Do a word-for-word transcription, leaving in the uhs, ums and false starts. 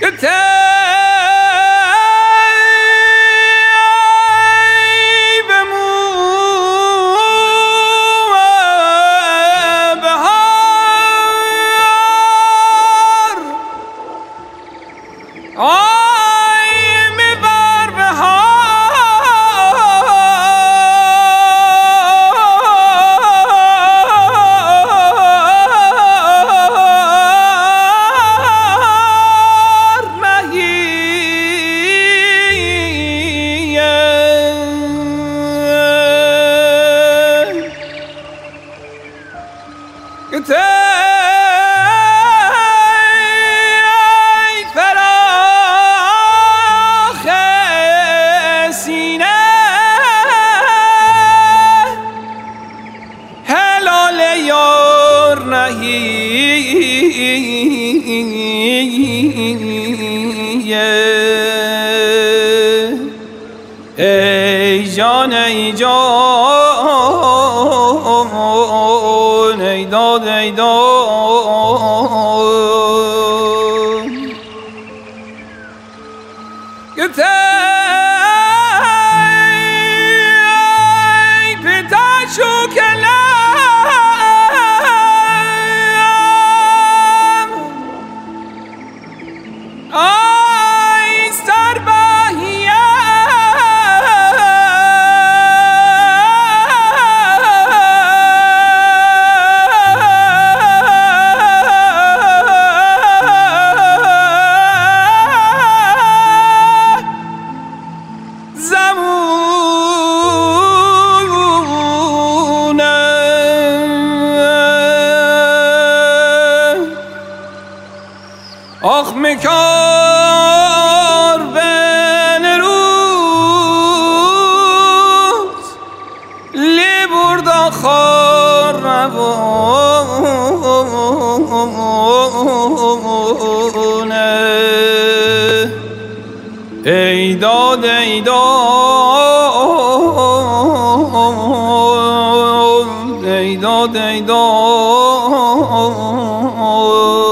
ای جان ای جان ای داد ای داد گفته ای پدر شکلم ای سر بهیم آخ مکار بین روز لی برد آخر روانه ای داد ای داد ای داد ای داد